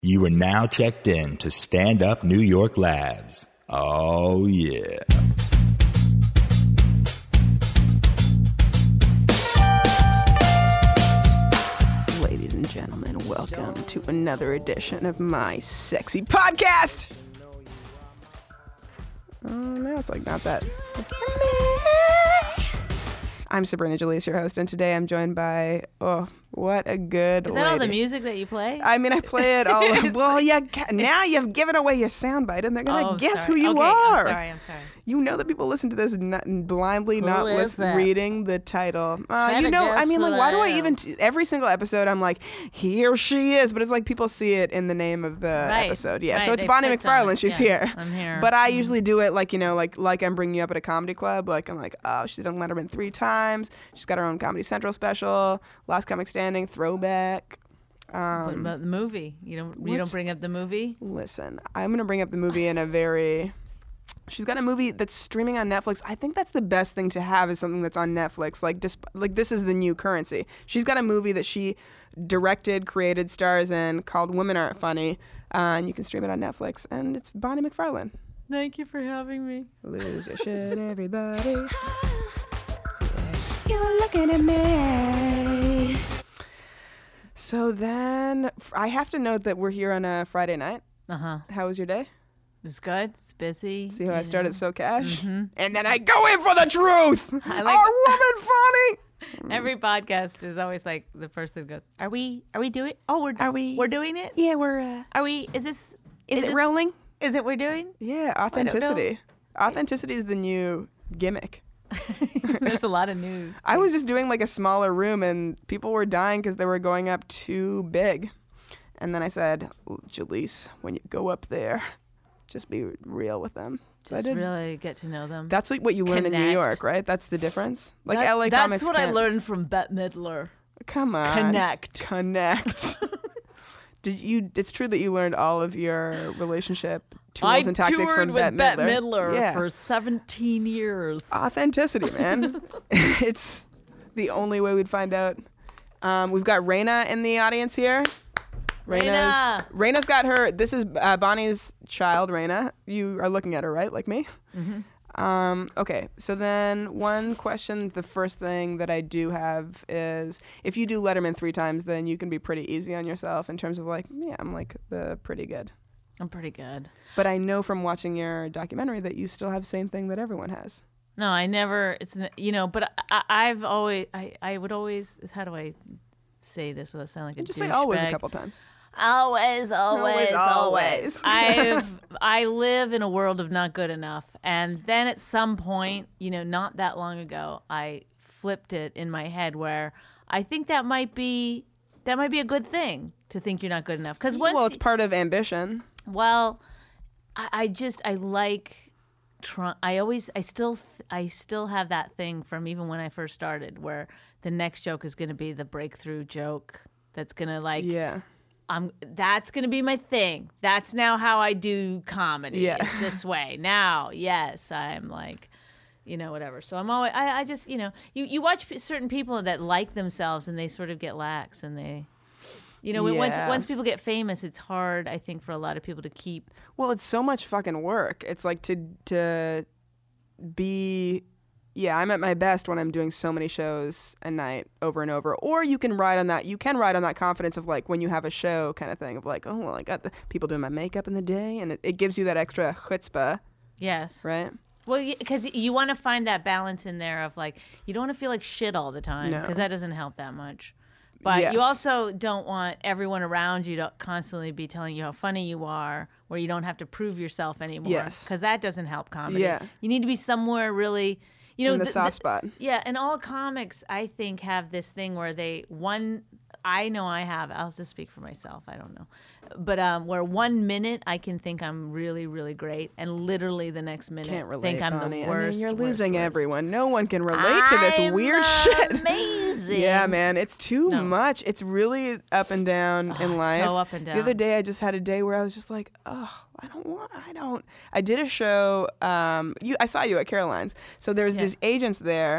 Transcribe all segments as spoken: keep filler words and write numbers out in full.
You are now checked in to Stand Up New York Labs. Oh, yeah. Ladies and gentlemen, welcome to another edition of my sexy podcast. Oh, no, it's like not that. I'm Sabrina Jalise, your host, and today I'm joined by, oh, what a good Is that lady. all the music that you play? I mean, I play it all. Well, yeah, now you've given away your soundbite, and they're going to oh, guess sorry. who you okay, are. I'm sorry, I'm sorry. You know that people listen to this not, blindly, Who not is listen, that? reading the title. Uh, Try you to know, guess I mean, who like, why do I I even, am. t- every single episode, I'm like, here she is, but it's like people see it in the name of the Right, episode. Yeah, right, so it's they Bonnie clicked on McFarlane. it. She's Yeah, here. I'm here. But I Mhm. usually do it like, you know, like like I'm bringing you up at a comedy club. Like, I'm like, oh, she's done Letterman three times. She's got her own Comedy Central special, Last Comic Standing, Throwback. What Um, about the movie? You don't you what's- don't bring up the movie? Listen, I'm going to bring up the movie in a very... She's got a movie that's streaming on Netflix. I think that's the best thing to have is something that's on Netflix. Like, disp- like this is the new currency. She's got a movie that she directed, created, stars in called Women Aren't Funny. Uh, and you can stream it on Netflix. And it's Bonnie McFarlane. Thank you for having me. Lose your shit, everybody. You're looking at me. So then, I have to note that we're here on a Friday night. Uh huh. How was your day? It's good. It's busy. See how I you started know. so cash? Mhm. And then I go in for the truth. I like- Are women funny? Every podcast is always like the person goes, "Are we? Are we doing? Oh, we're Are we- We're doing it. Yeah, we're. Uh, Are we? Is this? is, it this, rolling? Is it we're doing? Yeah, don't know. authenticity. Authenticity is the new gimmick. There's a lot of new. I was just doing like a smaller room, and people were dying because they were going up too big. And then I said, Jalise, when you go up there, just be real with them. So I Just did. really get to know them. That's what, what you learn in New Connect. York, right? That's the difference. Like That- L A That's comics what I can't- learned from Bette Midler. Come on. Connect. Connect. Did you? It's true that you learned all of your relationship tools I and tactics toured from with Bette Bette Midler. Midler Yeah. for seventeen years. Authenticity, man. It's the only way we'd find out. Um, we've got Raina in the audience here. Raina. Raina's got her. This is uh, Bonnie's child, Raina. You are looking at her, right? Like me? Mm-hmm. Um, okay, so then one question, the first thing that I do have is if you do Letterman three times, then you can be pretty easy on yourself in terms of like, yeah, I'm like the pretty good. I'm pretty good. But I know from watching your documentary that you still have the same thing that everyone has. No, I never. It's n- you know, but I, I've always. I, I would always. How do I say this without sounding like a You just say always a douchebag? couple times. Always, always, Always, always. always. I've I live in a world of not good enough, and then at some point, you know, not that long ago, I flipped it in my head where I think that might be that might be a good thing to think you're not good enough because once Well, it's part of ambition. Well, I, I just I like. Try, I always I still I still have that thing from even when I first started where the next joke is going to be the breakthrough joke that's going to like Yeah. I'm that's going to be my thing. That's now how I do comedy. Yeah. It's this way. Now, yes, I'm like you know whatever. So I'm always I, I just, you know, you you watch p- certain people that like themselves and they sort of get lax and they You know, once Yeah. once people get famous, it's hard, I think, for a lot of people to keep. Well, it's so much fucking work. It's like to to be, yeah, I'm at my best when I'm doing so many shows a night over and over. Or you can ride on that. You can ride on that confidence of like when you have a show kind of thing of like, oh, well, I got the people doing my makeup in the day, and it, it gives you that extra chutzpah, Yes. right? Well, because you want to find that balance in there of like, you don't want to feel like shit all the time No. because that doesn't help that much. But Yes. you also don't want everyone around you to constantly be telling you how funny you are, where you don't have to prove yourself anymore. Yes. Because that doesn't help comedy. Yeah. You need to be somewhere really, you know, In the th- soft th- spot. Yeah, and all comics, I think, have this thing where they one. I know I have. I'll just speak for myself. I don't know, but um, where one minute I can think I'm really, really great, and literally the next minute Can't relate, think I'm Bonnie. the worst. I mean, you're worst, losing worst. everyone. No one can relate to this I'm weird shit. Amazing. Yeah, man, it's too No. much. It's really up and down Oh, in life. so up and The other down. day, I just had a day where I was just like, oh, I don't want, I don't. I did a show. Um, you, I saw you at Caroline's. So there's Yeah. these agents there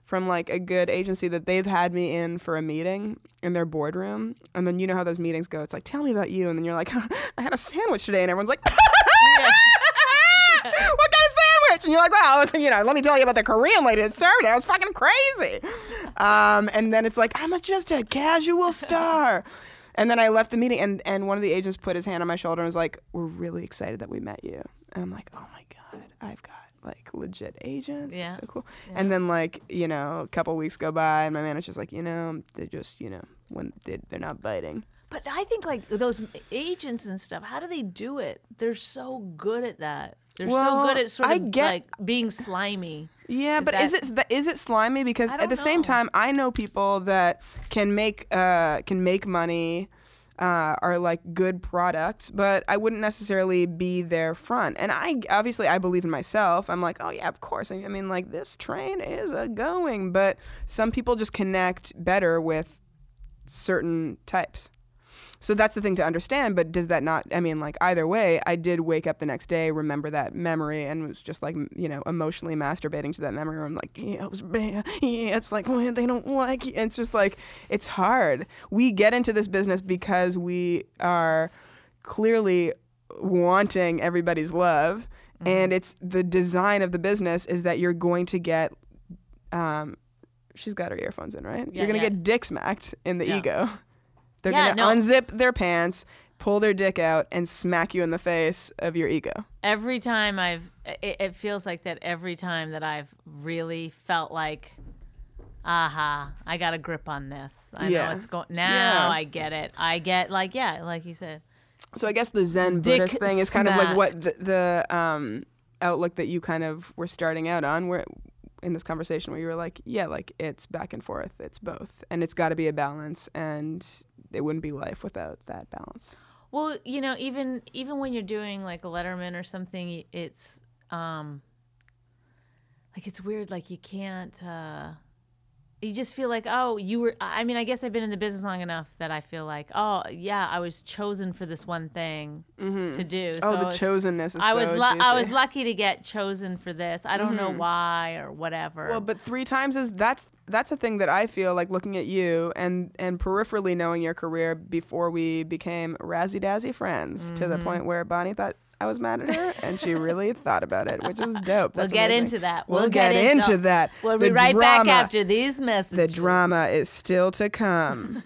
from like a good agency that they've had me in for a meeting in their boardroom. And then you know how those meetings go. It's like, tell me about you. And then you're like, I had a sandwich today. And everyone's like, Yes. what kind of sandwich? And you're like, wow, you know, let me tell you about the Korean lady that served it. It was fucking crazy. Um, and then it's like, I'm a, just a casual star. And then I left the meeting, and, and one of the agents put his hand on my shoulder and was like, we're really excited that we met you. And I'm like, oh my God, I've got like legit agents. Yeah. That's so cool. Yeah. And then like, you know, a couple weeks go by, and my manager's like, you know, they're just, you know, when they, they're not biting. But I think like those agents and stuff, how do they do it? They're so good at that. They're Well, so good at sort I of get- like being slimy. Yeah, Is but is that- it th- is it slimy? Because I at don't the same know. time, I know people that can make uh, can make money, uh, are like good products, but I wouldn't necessarily be their front. And I obviously I believe in myself. I'm like, oh yeah, of course. I mean, like this train is a going, but some people just connect better with certain types. So that's the thing to understand, but does that not, I mean, like, either way, I did wake up the next day, remember that memory, and was just, like, you know, emotionally masturbating to that memory. I'm like, yeah, it was bad. Yeah, it's like, well, they don't like it. It's just, like, it's hard. We get into this business because we are clearly wanting everybody's love, mm-hmm. and it's the design of the business is that you're going to get, um, she's got her earphones in, right? Yeah, you're going to yeah. get dick smacked in the Yeah. ego. They're Yeah, going to no. unzip their pants, pull their dick out, and smack you in the face of your ego. Every time I've, it, it feels like that every time that I've really felt like, aha, I got a grip on this. I Yeah. know it's going, now Yeah. I get it. I get, like, yeah, like you said. So I guess the Zen Dick Buddhist thing is kind of like smack. what the, the um, outlook that you kind of were starting out on, where in this conversation where you were like, yeah, like it's back and forth, it's both, and it's got to be a balance, and it wouldn't be life without that balance. Well, you know, even even when you're doing like a Letterman or something, it's um like it's weird. Like you can't. Uh, you just feel like, oh, you were. I mean, I guess I've been in the business long enough that I feel like, oh, yeah, I was chosen for this one thing to do. Oh, So the I was, chosenness is I was so lu- I juicy. was lucky to get chosen for this. I don't know why or whatever. Well, but three times is that's that's a thing that I feel like looking at you and and peripherally knowing your career before we became razzy dazzy friends Mm-hmm. to the point where Bonnie thought I was mad at her and she really thought about it, which is dope. We'll That's get amazing. into that. We'll, We'll get, get into into- that. We'll The be right back drama- after these messages. The drama is still to come.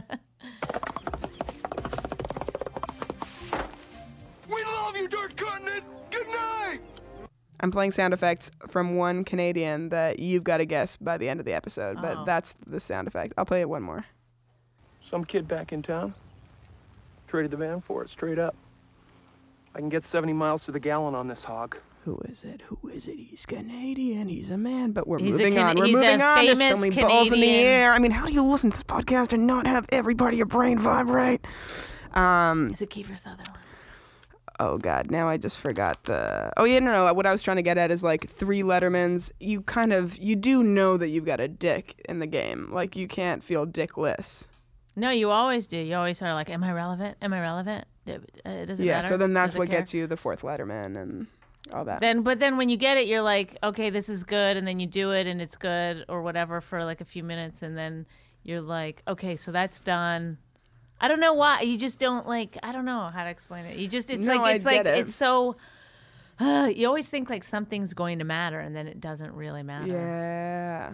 We love you, Dirt Continent. Good night. I'm playing sound effects from one Canadian that you've got to guess by the end of the episode, but Oh. that's the sound effect. I'll play it one more. Some kid back in town traded the van for it straight up. I can get seventy miles to the gallon on this hog. Who is it? Who is it? He's Canadian. He's a man. But we're He's a moving Can- on. We're he's a moving on. There's so famous many balls in the Canadian- air. I mean, how do you listen to this podcast and not have every part of your brain vibrate? Um, Is it Kiefer Sutherland? oh, God. Now I just forgot the... Oh, yeah, no, no. What I was trying to get at is, like, three Lettermans. You kind of... You do know that you've got a dick in the game. Like, you can't feel dickless. No, you always do. You always are like, am I relevant? Am I relevant? It it doesn't Yeah, matter. so then that's Does it what care? gets you the fourth Letterman and all that. Then, but then when you get it, you're like, okay, this is good, and then you do it, and it's good, or whatever, for like a few minutes, and then you're like, okay, so that's done. I don't know why. You just don't like. I don't know how to explain it. You just, it's No, like, I it's like, get it. it's so. Uh, you always think like something's going to matter, and then it doesn't really matter. Yeah.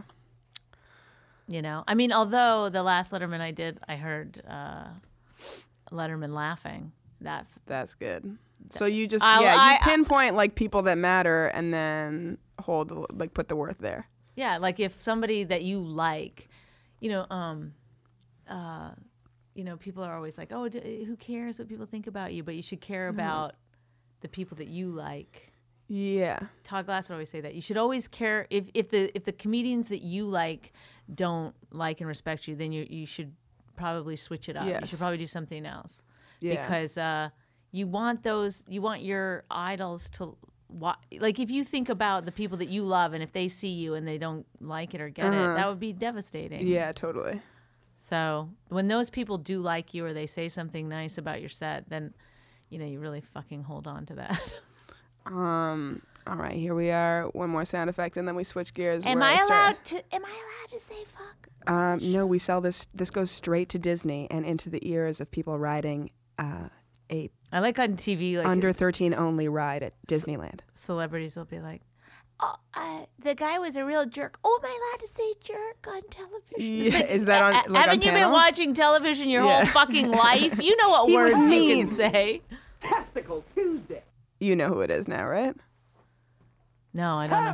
You know, I mean, although the last Letterman I did, I heard uh, Letterman laughing. That That's good. So you just I'll- yeah, I- you pinpoint like people that matter and then hold the, like put the worth there. Yeah, like if somebody that you like, you know, um, uh, you know, people are always like, oh, d- who cares what people think about you? But you should care about the people that you like. Yeah. Todd Glass would always say that you should always care if, if the if the comedians that you like don't like and respect you, then you you should probably switch it up. You Yes. should probably do something else. Yeah. Because uh, you want those, you want your idols to, wa- like if you think about the people that you love and if they see you and they don't like it or get Uh-huh. it, that would be devastating. Yeah, totally. So when those people do like you or they say something nice about your set, then, you know, you really fucking hold on to that. Um All right, here we are. One more sound effect, and then we switch gears. Am where I start- allowed to? Am I allowed to say fuck? Um, no, we sell this. This goes straight to Disney and into the ears of people riding uh, a I like on T V, like under thirteen only ride at Disneyland. celebrities will be like, "Oh, uh, the guy was a real jerk. Oh, am I allowed to say jerk on television?" It's Yeah, like, is that on- uh, like, on haven't you been panel? watching television your Yeah. whole fucking life? You know what He was words you mean. can say. Testicle Tuesday. You know who it is now, right? No, I don't know.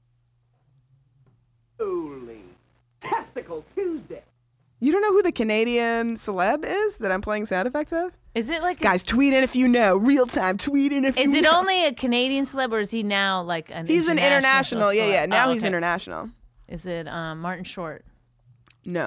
Holy Testicle Tuesday. You don't know who the Canadian celeb is that I'm playing sound effects of? Is it like? A, Guys, tweet in if you know. Real time, tweet in if is you it know. only a Canadian celeb, or is he now like an? He's an international. Yeah, celeb? yeah. Now Oh, he's okay. international. Is it um, Martin Short? No.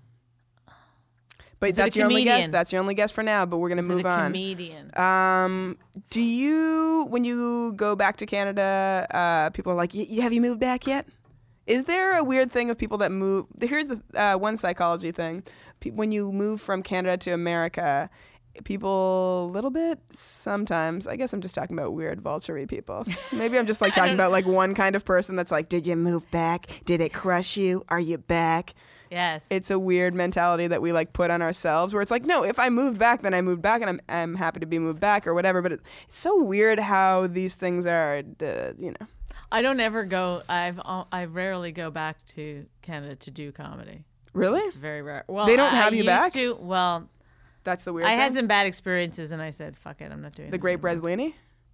But Is it that's a your only guess. comedian? That's your only guess for now. But we're gonna Is move it a on. comedian? Um, do you, when you go back to Canada, uh, people are like, "Y- y- have you moved back yet? Is there a weird thing of people that move? Here's the uh, one psychology thing. Pe- when you move from Canada to America, people a little bit sometimes, I guess I'm just talking about weird vulture-y people. Maybe I'm just like talking about like one kind of person that's like, did you move back? Did it crush you? Are you back? Yes. It's a weird mentality that we like put on ourselves where it's like, no, if I moved back, then I moved back and I'm I'm happy to be moved back or whatever. But it, it's so weird how these things are, uh, you know. I don't ever go. I've al- I rarely go back to Canada to do comedy. Really? It's very rare. Well, They don't I, have I you used back? To, well, That's the weird I thing. had some bad experiences, and I said, "Fuck it, I'm not doing The it." Great anymore." Breslini?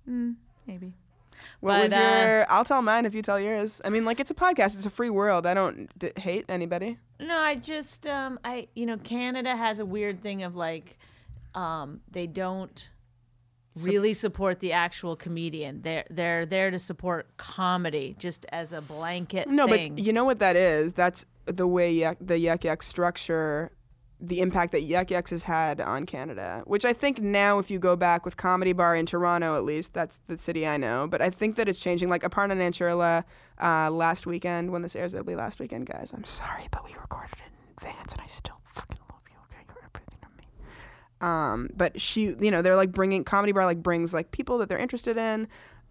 Maybe. What But, was uh, your, I'll tell mine if you tell yours. I mean, like, it's a podcast. It's a free world. I don't d- hate anybody. No, I just um I you know Canada has a weird thing of like um they don't really support the actual comedian. They're they're there to support comedy just as a blanket No, thing. but you know what that is? That's the way yuck, the Yuck Yuck structure, the impact that Yuck Yucks has had on Canada, which I think now if you go back with Comedy Bar in Toronto, at least, that's the city I know, but I think that it's changing. Like Aparna Nancherla uh, last weekend, when this airs, it'll be last weekend, guys. I'm sorry, but we recorded it in advance and I still fucking love you, okay? You're everything to me. Um, but she, you know, they're like bringing, Comedy Bar like brings like people that they're interested in.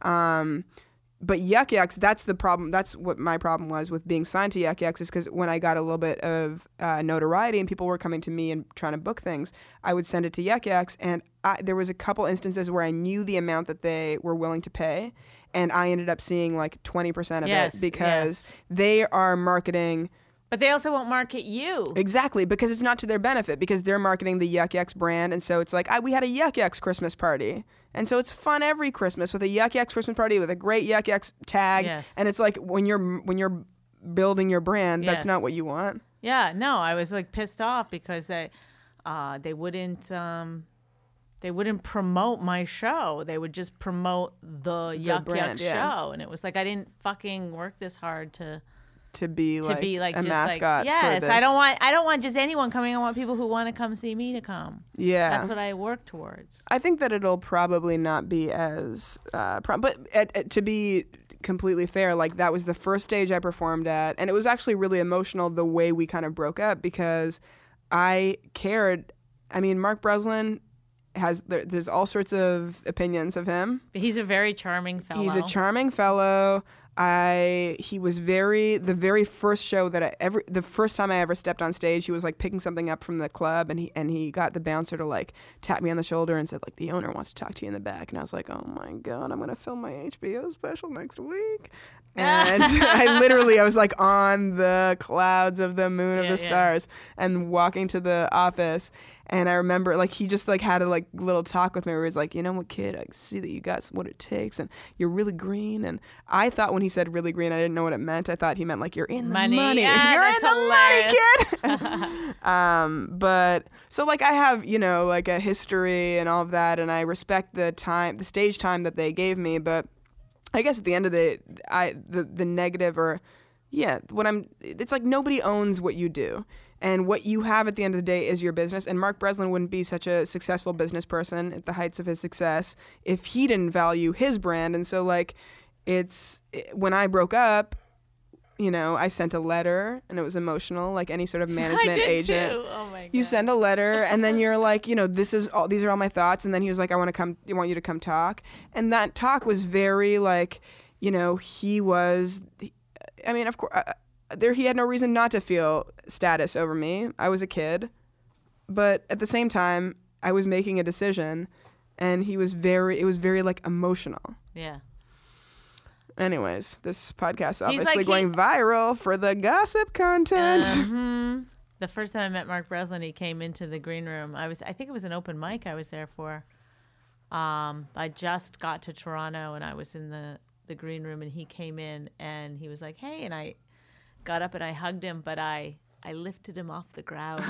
Um, But Yuck Yucks, that's the problem. That's what my problem was with being signed to Yuck Yucks, is because when I got a little bit of uh, notoriety and people were coming to me and trying to book things, I would send it to Yuck Yucks, and I, there was a couple instances where I knew the amount that they were willing to pay, and I ended up seeing like twenty percent of Yes, it because yes. they are marketing. But they also won't market you. Exactly, because it's not to their benefit, because they're marketing the Yuck Yucks brand, and so it's like, I, we had a Yuck Yucks Christmas party, and so it's fun every Christmas with a Yuck Yucks Christmas party with a great Yuck Yucks tag, Yes. and it's like when you're when you're building your brand, that's Yes. not what you want. Yeah, no, I was like pissed off because they uh they wouldn't um they wouldn't promote my show. They would just promote the, Yuck brand, Yuck yeah. show, and it was like I didn't fucking work this hard to To be to like be like a just mascot. like yes, for I don't this. want I don't want just anyone coming. I want people who want to come see me to come. Yeah, That's what I work towards. I think that it'll probably not be as, uh, pro- but at, at, to be completely fair, like that was the first stage I performed at, and it was actually really emotional the way we kind of broke up because I cared. I mean, Mark Breslin has there, there's all sorts of opinions of him. But he's a very charming fellow. He's a charming fellow. I he was very the very first show that I ever the first time I ever stepped on stage, he was like picking something up from the club, and he and he got the bouncer to like tap me on the shoulder and said like, the owner wants to talk to you in the back, and I was like, oh my god, I'm gonna film my H B O special next week. And I literally I was like on the clouds of the moon of Yeah, the yeah. stars and walking to the office. And I remember, like, he just, like, had a, like, little talk with me where he was like, you know what, kid, I see that you got what it takes, and you're really green. And I thought when he said really green, I didn't know what it meant. I thought he meant, like, you're in the Money. money. Yeah, you're that's in the money, kid. um, but, so, like, I have, you know, like, a history and all of that, and I respect the time, the stage time that they gave me, but I guess at the end of the, I, the, the negative or, yeah, what I'm, it's like nobody owns what you do. And what you have at the end of the day is your business. And Mark Breslin wouldn't be such a successful business person at the heights of his success if he didn't value his brand. And so, like, it's when I broke up, you know, I sent a letter and it was emotional, like any sort of management I did agent. too. Oh my god. You send a letter and then you're like, you know, this is all, these are all my thoughts. And then he was like, I want to come, I want you to come talk. And that talk was very like, you know, he was, I mean, of course, uh, there he had no reason not to feel status over me. I was a kid. But at the same time, I was making a decision, and he was very, it was very, like, emotional. Yeah. Anyways, this podcast He's obviously like, going he- viral for the gossip content. Uh-huh. The first time I met Mark Breslin, he came into the green room. I was, I think it was an open mic I was there for. Um, I just got to Toronto, and I was in the, the green room, and he came in, and he was like, hey, and I got up and I hugged him, but I, I lifted him off the ground.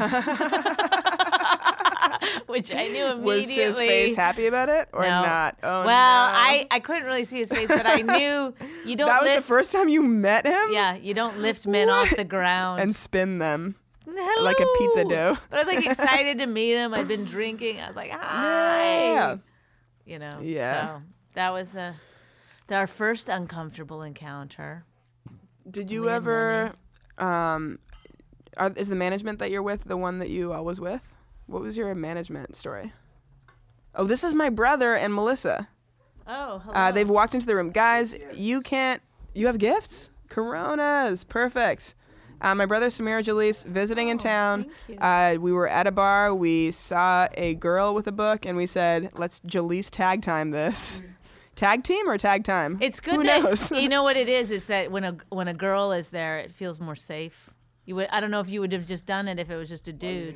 Which I knew immediately. Was his face happy about it or No. not? Oh, well, no. I, I couldn't really see his face, but I knew you don't That was lift. the first time you met him? Yeah, you don't lift men off What? the ground. And spin them. Hello. like a pizza dough. But I was like excited to meet him. I'd been drinking. I was like, hi. Yeah. You know. Yeah. So that was a, our first uncomfortable encounter. Did We you had ever, um, are, is the management that you're with the one that you always with? What was your management story? Oh, this is my brother and Melissa. Oh, hello. Uh, they've walked into the room. Guys, you can't, you have gifts? Coronas. Perfect. Uh, my brother Samira Jalise visiting in Oh, town. thank you. Uh, we were at a bar. We saw a girl with a book, and we said, "Let's Jalise tag time this." Tag team or tag time? It's good Who that knows? you know what it is. Is that when a when a girl is there, it feels more safe. You would. I don't know if you would have just done it if it was just a dude.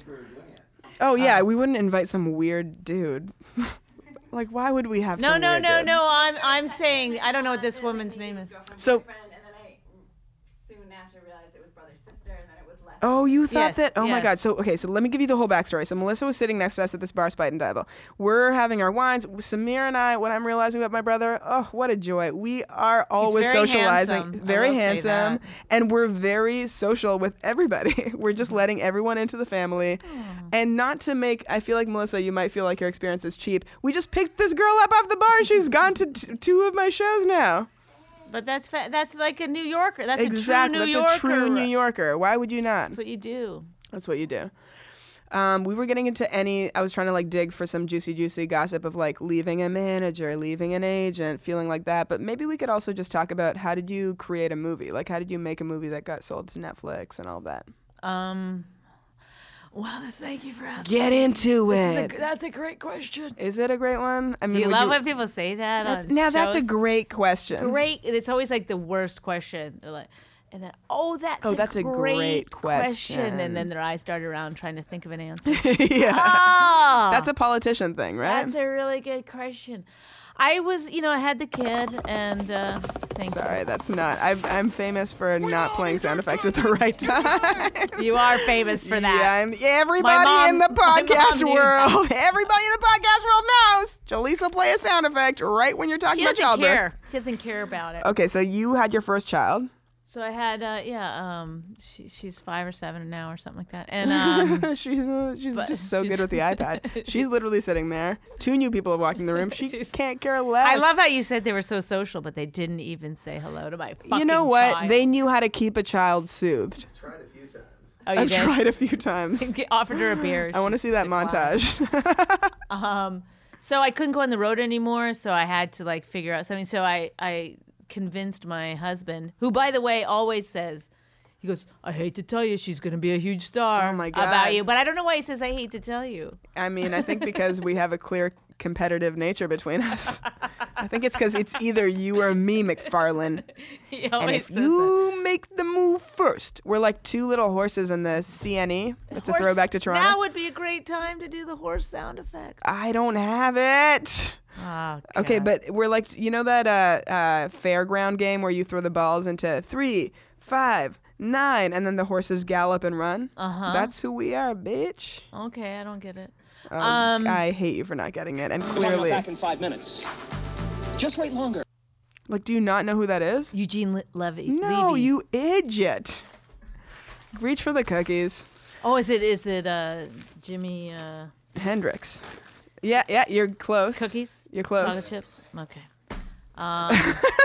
Oh yeah, Uh, we wouldn't invite some weird dude. Like, why would we have? No, some no, weird no, dude? no. I'm I'm saying I don't know what this woman's name is. So- Friend, and then I soon after realized it was brother sister, and then it was less. Oh, you thought Yes, that? Oh my yes. God. So, okay, so let me give you the whole backstory. So, Melissa was sitting next to us at this bar, Spite and Dival. We're having our wines. Samir and I, what I'm realizing about my brother, oh, what a joy. We are always very socializing. handsome. I Very will say handsome. that. And we're very social with everybody. We're just letting everyone into the family. And not to make, I feel like, Melissa, you might feel like your experience is cheap. We just picked this girl up off the bar, and she's gone to t- two of my shows now. But that's fa- that's like a New Yorker. That's Exactly. a true New That's Yorker. a true New Yorker. Why would you not? That's what you do. That's what you do. Um, we were getting into any, I was trying to like dig for some juicy, juicy gossip of like leaving a manager, leaving an agent, feeling like that. But maybe we could also just talk about how did you create a movie? Like, how did you make a movie that got sold to Netflix and all that? Um. Well, that's, thank you for asking. Get into This is a it. gr- that's a great question. Is it a great one? I mean, Do you would love when people say that? that's, on now that's a shows? great question. great. It's always like the worst question. They're like, and then oh, that's Oh, a that's a great, great question. And then their eyes start around trying to think of an answer. Yeah. oh, That's a politician thing, right? that's a really good question. I was, you know, I had the kid, and uh, thank Sorry, that's not. I've, I'm famous for not playing sound effects at the right time. you. You are famous for that. Yeah, I'm, everybody mom- in the my podcast mom knew world, everybody in the podcast world knows Jalise will play a sound effect right when you're talking She about doesn't childbirth. care. She doesn't care about it. Okay, so you had your first child. So I had, uh, yeah, um, she, she's five or seven now or something like that, and um, she's uh, she's but just so she's- good with the iPad. She's literally sitting there. Two new people are walking the room. She She's- can't care less. I love how you said they were so social, but they didn't even say hello to my fucking You know what? child. They knew how to keep a child soothed. Tried a few times. oh, you I've did? tried a few times. Offered her a beer. I want to She see that declined. montage. Um, so I couldn't go on the road anymore, so I had to like figure out something. So I, I convinced my husband, who by the way always says, he goes, I hate to tell you, she's gonna be a huge star Oh, my God. about you, but I don't know why he says I hate to tell you. I mean, I think because we have a clear competitive nature between us. I think it's because it's either you or me, McFarlane. He And always if says you make the move first, we're like two little horses in the C N E. that. It's a Horse- throwback to Toronto. Now would be a great time to do the horse sound effect. I don't have it. Oh, Okay, God. but we're like, you know that uh, uh, fairground game where you throw the balls into three, five, nine, and then the horses gallop and run? Uh-huh. That's who we are, bitch. Okay, I don't get it. Um, Um, I hate you for not getting it. And I'll be clearly, back in five minutes. Just wait longer. like, do you not know who that is? Eugene Le- Levy. No, Levy. you idiot. Reach for the cookies. Oh, is it is it uh Jimmy uh Hendrix. Yeah, yeah, you're close. cookies? You're close. Chocolate chips? Okay. Um,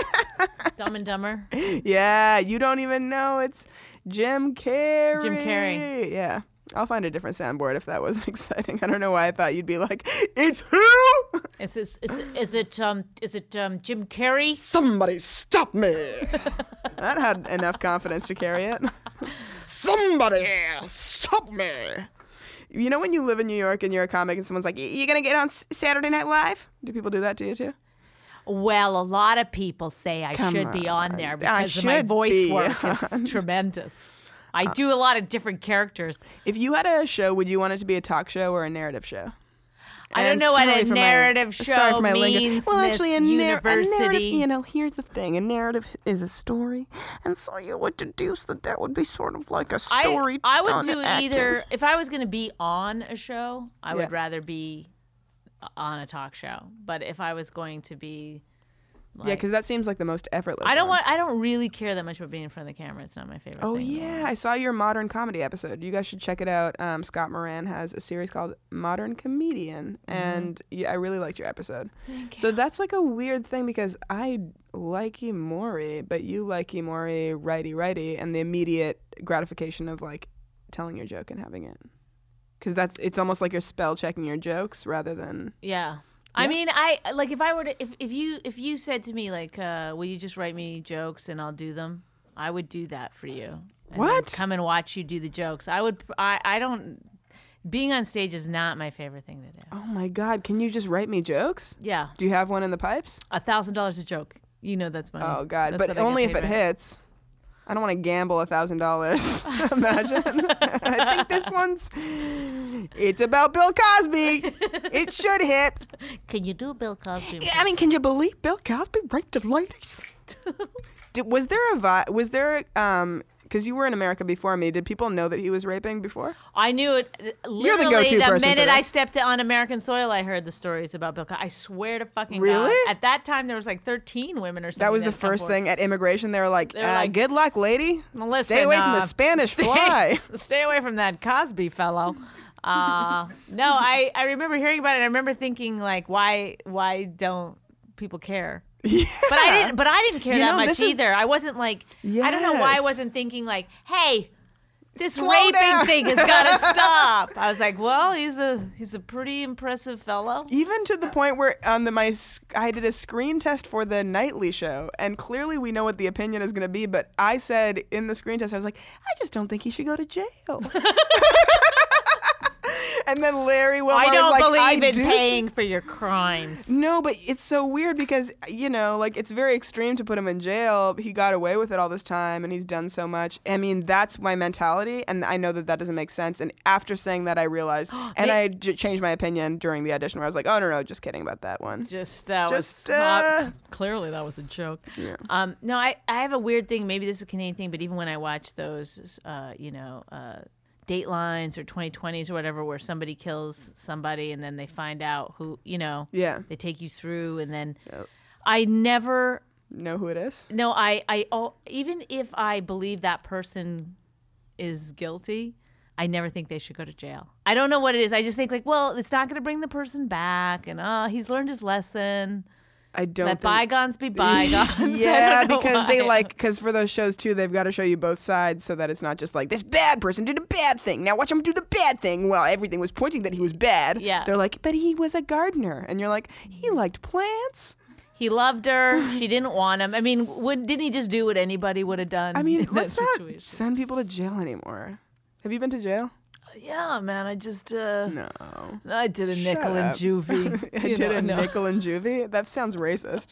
Dumb and Dumber. Yeah, you don't even know it's Jim Carrey. Jim Carrey. Yeah. I'll find a different soundboard if that wasn't exciting. I don't know why I thought you'd be like, it's who? Is it, is it, is it, um, is it um, Jim Carrey? Somebody stop me. That had enough confidence to carry it. Somebody stop me. You know when you live in New York and you're a comic and someone's like, you going to get on S- Saturday Night Live? Do people do that to you too? Well, a lot of people say I Come should be on on. there I because of my should voice be work on. is tremendous. I do a lot of different characters. If you had a show, would you want it to be a talk show or a narrative show? I don't And know what sorry a for my- narrative sorry show for my lingo. means, Well, Miss actually, a, nar- a University. narrative, you know, here's the thing. A narrative is a story, and so you would deduce that that would be sort of like a story. I, I would done do in acting. either. If I was going to be on a show, I would Yeah. rather be on a talk show. But if I was going to be, like, Yeah, because that seems like the most effortless. I don't one. want. I don't really care that much about being in front of the camera. It's not my favorite. Oh thing in the yeah, world. I saw your modern comedy episode. You guys should check it out. Um, Scott Moran has a series called Modern Comedian, and yeah, I really liked your episode. Thank you. So that's like a weird thing because I like Imori, but you like Imori righty righty, and the immediate gratification of like telling your joke and having it, because that's it's almost like you're spell checking your jokes rather than. Yeah. I Yeah. mean, I like if I were to if, if you if you said to me like, uh, will you just write me jokes and I'll do them? I would do that for you. And then What? Come and watch you do the jokes. I would. I I don't. Being on stage is not my favorite thing to do. Oh my God! Can you just write me jokes? Yeah, Do you have one in the pipes? a thousand dollars a joke. You know that's money. Oh God! That's But what I get only if paid it by. hits. I don't want to gamble a thousand dollars. Imagine. I think this one's. It's about Bill Cosby. It should hit. Can you do Bill Cosby? I mean, can you believe Bill Cosby raped the ladies? Did, was there a vi- was there um because you were in America before me? Did people know that he was raping before? I knew it. You're the Literally, go-to the person for minute I this. stepped on American soil, I heard the stories about Bill Cosby. I swear to fucking Really? God. At that time, there was like thirteen women or something. That was the had come first forward. thing at immigration. They were like, They were uh, like, "Good luck, lady. Well, listen, Stay away from uh, the Spanish stay, fly." Stay away from that Cosby fellow. Uh, no, I, I remember hearing about it. I remember thinking like, why why don't people care? Yeah. But I didn't. But I didn't care You that know, much this is- either. I wasn't like. I don't know why I Yes. wasn't thinking like, hey, this Slow raping down. thing has got to stop. I was like, well, he's a he's a pretty impressive fellow. Even to the point where on the my s- I did a screen test for the nightly show, and clearly we know what the opinion is going to be. But I said in the screen test, I was like, I just don't think he should go to jail. And then Larry Wilmore I was don't like, believe I in do. paying for your crimes. No, but it's so weird because, you know, like it's very extreme to put him in jail. He got away with it all this time and he's done so much. I mean, that's my mentality. And I know that that doesn't make sense. And after saying that, I realized, and They- I j- changed my opinion during the audition where I was like, oh, no, no, just kidding about that one. Just, uh, Just, was not- uh, clearly that was a joke. Yeah. Um, no, I, I have a weird thing. Maybe this is a Canadian thing, but even when I watch those, uh, you know, uh, Datelines or twenty twenties or whatever, where somebody kills somebody and then they find out who, you know, Yeah. they take you through, and then Yep. I never. Know who it is? No, I, I, oh, even if I believe that person is guilty, I never think they should go to jail. I don't know what it is. I just think like, well, it's not going to bring the person back, and uh, he's learned his lesson. I don't Let think... bygones be bygones. I Yeah, don't know because they why. like, because for those shows too, they've got to show you both sides so that it's not just like, this bad person did a bad thing. Now watch him do the bad thing. Well, everything was pointing that he was bad. Yeah. They're like, but he was a gardener. And you're like, he liked plants. He loved her. She didn't want him. I mean, would, didn't he just do what anybody would have done? I mean, in that let's not situation? send people to jail anymore. Have you been to jail? Yeah, man. I just uh, No. I did a nickel and up. juvie. I you did know, a no. nickel and juvie? That sounds racist.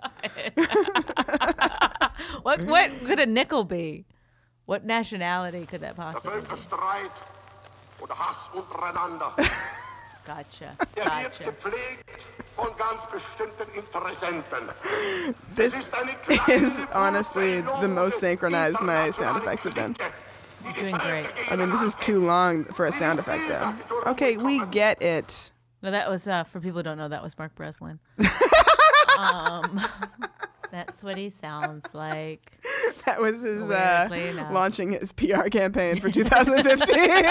What what could a nickel be? What nationality could that possibly be? Völkerstreit oder Hass untereinander, Gotcha. der wird Gotcha. gepflegt von ganz bestimmten Interessenten. This is honestly the most synchronized my sound effects have been. You're doing great. I mean, this is too long for a sound effect, though. Okay, we get it. No, that was uh, for people who don't know. That was Mark Breslin. um, that's what he sounds like. That was his uh, Weirdly enough. launching his P R campaign for two thousand fifteen.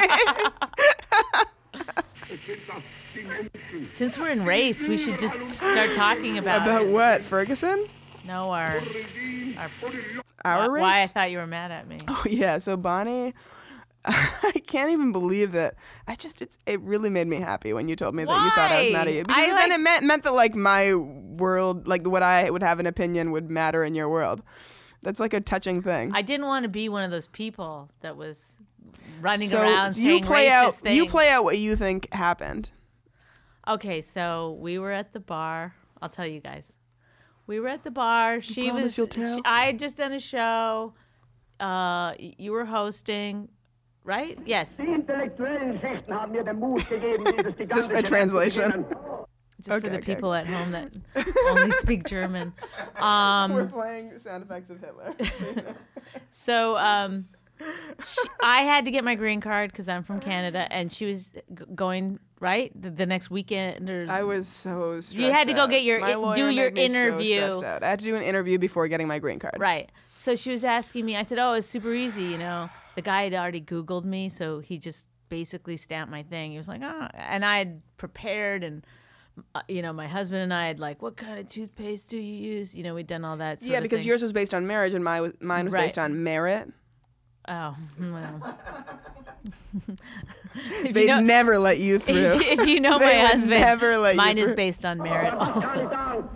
Since we're in race, we should just start talking about, About it. what? Ferguson? No, our, our Our why, race? why I thought you were mad at me. Oh yeah. So Bonnie, I can't even believe it. I just, it's, it really made me happy when you told me that you thought I was mad at you. Because I, then like- it meant, meant that like my world, like what I would have an opinion would matter in your world. That's like a touching thing. I didn't want to be one of those people that was running so around you saying play racist out, things. you play out what you think happened. Okay, so we were at the bar. I'll tell you guys. We were at the bar. She promise was. you'll tell? She, I had just done a show. Uh, you were hosting, right? Yes. Just a translation. Just Okay, for the okay. people at home that only speak German. Um, We're playing sound effects of Hitler. So um, she, I had to get my green card because I'm from Canada, and she was g- going right the, the next weekend. Or, I was so stressed You had to go out. get your- My do lawyer your made me so interview. stressed out. I had to do an interview before getting my green card. Right. So she was asking me. I said, "Oh, it's super easy." You know, the guy had already Googled me, so he just basically stamped my thing. He was like, "Oh," and I had prepared, and uh, you know, my husband and I had like, "What kind of toothpaste do you use?" You know, we'd done all that. Sort Yeah, of because thing. yours was based on marriage and my was, mine was Right. based on merit. Oh, well. If They'd you know- never let you through. If, if you know They my would husband, never let you mine is through. based on merit also.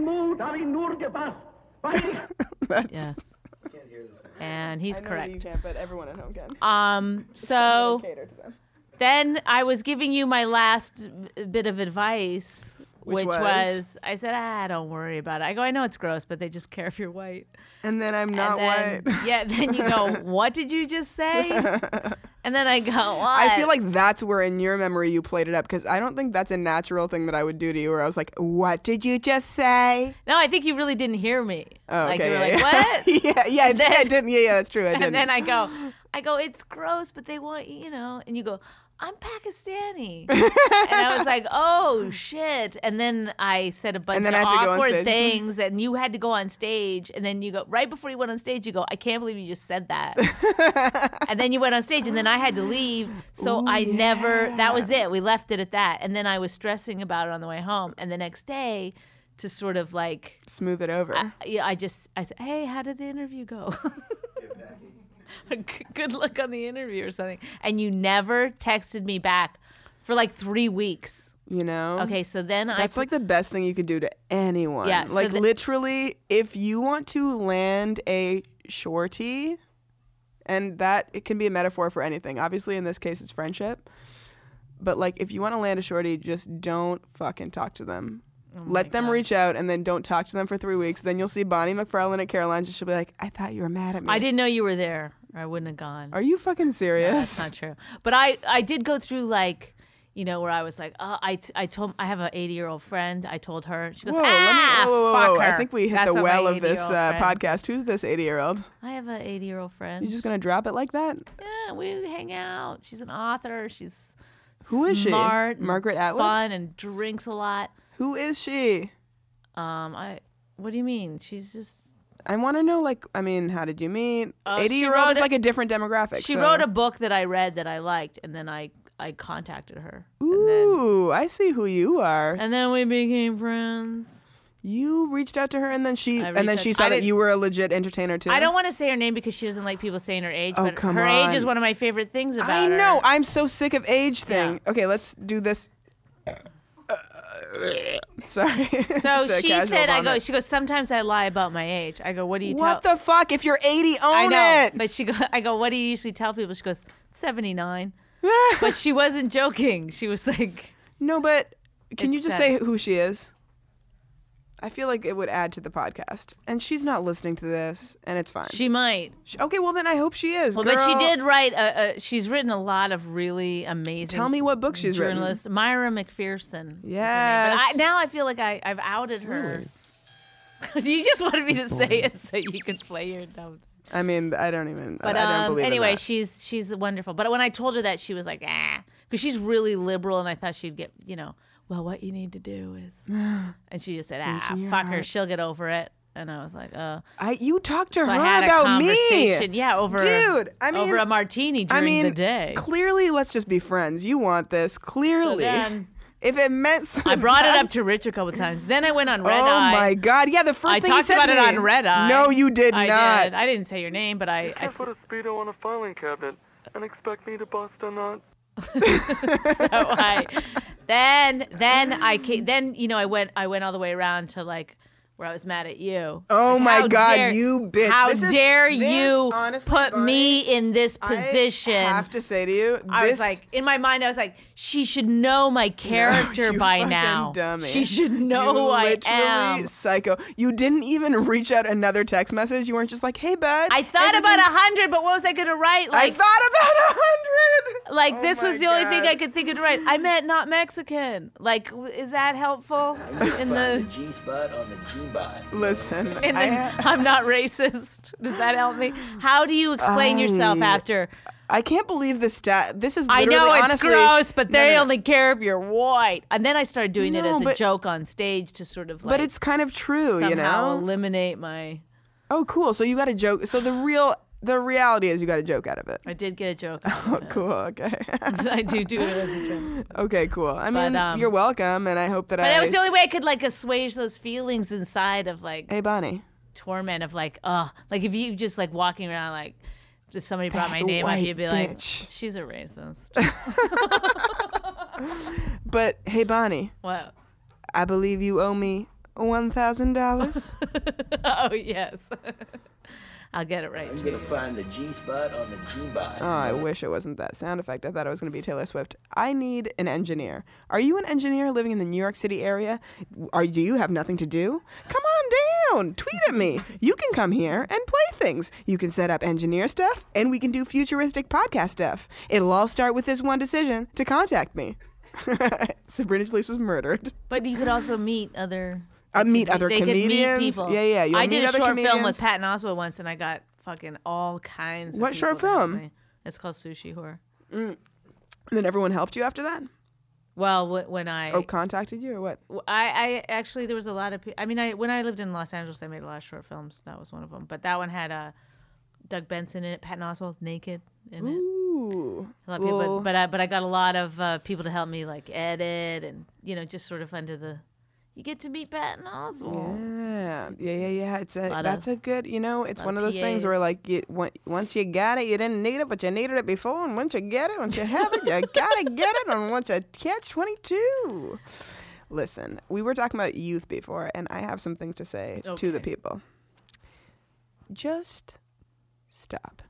That's, Yeah. And he's I know correct. you can't, but everyone at home can. Um, so Cater to them. then I was giving you my last b- bit of advice, Which which, was? was? I said, ah, don't worry about it. I go, I know it's gross, but they just care if you're white. And then I'm not and then, white. Yeah, then you go, what did you just say? And then I go, what? I feel like that's where in your memory you played it up because I don't think that's a natural thing that I would do to you where I was like, what did you just say? No, I think you really didn't hear me. Oh, like okay. you were yeah, like, yeah. what? yeah, yeah, I And think I then- didn't. Yeah, yeah, that's true. I didn't. And then I go, I go, it's gross, but they want, you know, and you go, I'm Pakistani. And I was like, oh, shit. And then I said a bunch And then of I had to go on awkward stage. things, and you had to go on stage. And then you go, right before you went on stage, you go, I can't believe you just said that. And then you went on stage, and then I had to leave. So Ooh, I never, yeah. that was it. We left it at that. And then I was stressing about it on the way home. And the next day, to sort of like, Smooth it over. I, yeah, I just, I said, hey, how did the interview go? Good luck on the interview or something. And you never texted me back for like three weeks. you know? Okay, so then I. That's like the best thing you could do to anyone. Yeah, so Like the- literally, if you want to land a shorty, and that it can be a metaphor for anything. Obviously, in this case, it's friendship. But like, if you want to land a shorty, just don't fucking talk to them. Let them Oh God. reach out and then don't talk to them for three weeks. Then you'll see Bonnie McFarlane at Caroline's and she'll be like, I thought you were mad at me. I didn't know you were there. Or I wouldn't have gone. Are you fucking serious? That's not true. But I, I did go through like, you know, where I was like, oh, I, I told, I have an eighty-year-old friend. I told her. She goes, Whoa, ah, let me, whoa, whoa, whoa, fuck whoa. her. I think we hit That's the not well my of this eighty-year-old uh, friend. podcast. Who's this eighty-year-old? I have an eighty-year-old friend. You just gonna drop it like that? Yeah, we hang out. She's an author. She's Who is she? smart, and Margaret Atwood? fun, and drinks a lot. Who is she? Um, I. What do you mean? She's just. I want to know, like, I mean, how did you meet? Oh, she eighty-year-old wrote is a- like a different demographic. She so- wrote a book that I read that I liked, and then I I contacted her. And then, Ooh, I see who you are. and then we became friends. You reached out to her, and then she, I and then reached she out- saw I that didn't- you were a legit entertainer too. I don't want to say her name because she doesn't like people saying her age, Oh, but come her age is on. one of my favorite things about I her. know. I'm so sick of age thing. Yeah. Okay, let's do this. Sorry. So Just a she casual said, I go, vomit. she goes, sometimes I lie about my age. I go, what do you What tell? the fuck? If you're eighty, own I know, it. but she go, I go, what do you usually tell people? She goes, seventy-nine. But she wasn't joking. She was like, No, but can It's you just sad. say who she is? I feel like it would add to the podcast. And she's not listening to this, and it's fine. she might. She- okay, well then I hope she is. Well, but she Girl, did write. A, a, she's written a lot of really amazing. Tell me what book she's written. journalist Myra McPherson. is her name. Yes. But I, now I feel like I, I've outed her. You just wanted me to say it so you could play your dumb. I mean, I don't even. But I don't um, believe in anyway, that. she's she's wonderful. But when I told her that, she was like, ah, because she's really liberal, and I thought she'd get, you know, well, what you need to do is, and she just said, ah, in your fuck her, heart. she'll get over it. And I was like, uh. I you talked to So her I had a about me, conversation, yeah, over dude. I mean, over a martini during I mean, the day. clearly, let's just be friends. You want this, clearly. then- if it meant, I brought it up to Rich a couple times. Then I went on Red oh Eye. my god! Yeah, the first I thing you talked said about to it me. on Red Eye. No, you did I not. did. I didn't say your name, but I. I Can't put a Speedo on a filing cabinet. and expect me to bust a nut. So I, then, then I came, then, you know, I went, I went all the way around to like, where I was mad at you. Oh Like, my how God, dare- you bitch. How This is- dare this, you honestly, put Bonnie, me in this position? I have to say to you, I this, was like, in my mind, I was like, she should know my character you by fucking now. dummy. She should know you who I literally am. psycho. You didn't even reach out another text message. You weren't just like, hey, bud. I thought about a everything- hundred, but what was I gonna write? I Like, thought about a hundred. like Oh this my was the only thing God. I could think of to write. I meant not Mexican. Like, w- is that helpful in the? G spot on the G bot. Listen, In the I, I'm not racist. Does that help me? How do you explain yourself I- after? I can't believe the stat. This is I literally, know it's honestly, gross, but no, they no, no. only care if you're white. And then I started doing it No, as a but- joke on stage to sort of like But it's kind of true, somehow you know. eliminate my. Oh, cool. So you got a joke. So the real, the reality is you got a joke out of it. I did get a joke. Out Oh, of it. cool. Okay. I do do it as a joke. Okay, cool. I But, mean, um, you're welcome, and I hope that But I. it was the only way I could like assuage those feelings inside of like Hey, Bonnie. torment of like, oh, like if you just like walking around like, if somebody brought my That name up, white you'd be like, bitch. she's a racist. But hey, Bonnie, What? I believe you owe me one thousand dollars. Oh yes. I'll get it right. I'm too. gonna find the G spot on the G bot. Oh, I wish it wasn't that sound effect. I thought it was going to be Taylor Swift. I need an engineer. Are you an engineer living in the New York City area? Are do you have nothing to do? Come on down. Tweet at me. You can come here and play things. You can set up engineer stuff, and we can do futuristic podcast stuff. It'll all start with this one decision to contact me. Sabrina Jalise was murdered. But you could also meet other. I they meet could other they comedians. Could meet people. Yeah, yeah, you'll I did meet a other short film comedians. with Patton Oswalt once, and I got fucking all kinds. Of What people short to help film? me. It's called Sushi Whore. And then everyone helped you after that? Well, wh- when I, Oh, contacted you or what? I, I actually there was a lot of. pe- I mean, I when I lived in Los Angeles, I made a lot of short films. That was one of them. But that one had uh, Doug Benson in it, Patton Oswalt naked in it. Ooh. A lot of people, Well, but but I, but I got a lot of uh, people to help me like edit and you know just sort of under the. You get to meet Patton Oswalt. Yeah, yeah, yeah, yeah. It's a Lot that's of- a good, you know, it's lot one of of those things where P As. like you, on- once you got it, you didn't need it, but you needed it before, and once you get it, once you have it, you gotta get it, and once you catch twenty-two. Listen, we were talking about youth before, and I have some things to say to the Okay. people. Just stop.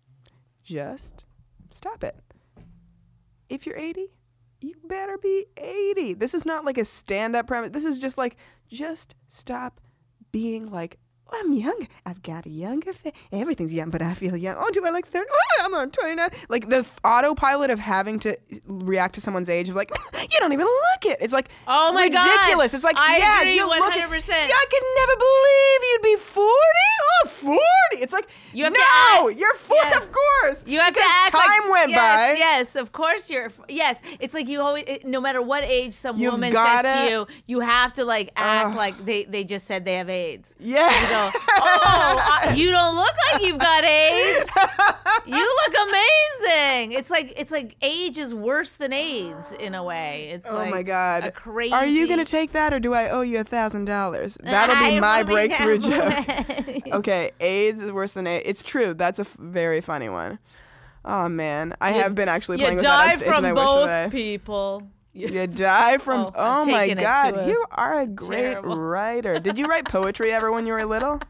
Just stop it. If you're eighty, you better be eighty. This is not like a stand-up premise. This is just like, just stop being like, oh, I'm young. I've got a younger face. Everything's young, but I feel young. Oh, do I look thirty? Oh, I'm on twenty-nine. Like the f- autopilot of having to react to someone's age of like, you don't even look it. It's like, Oh my God. ridiculous. It's like, I yeah, agree you look one it. hundred percent. Yeah, I could never believe you'd be forty. Oh, forty. It's like, You have no, to act- you're forty, yes. of course. You have because to act time like went yes, by. Yes, of course you're. Yes, it's like you always, it- no matter what age some You've woman gotta- says to you, you have to like act Ugh. like they, they just said they have AIDS. Yeah. You go, oh, uh, you don't look like you've got AIDS. You look amazing. It's like it's like age is worse than AIDS in a way. It's Oh like my God. a crazy. Are you going to take that or do I owe you a thousand dollars? That'll be I my will be breakthrough joke. happy. Okay, AIDS is worse than AIDS. It's true. That's a f- very funny one. Oh man, I You- have been actually You playing with die that on stage from and I wish both that I... people. You die from. Oh, Oh, I'm my taking it to God, a you are a great terrible- writer. Did you write poetry ever when you were little?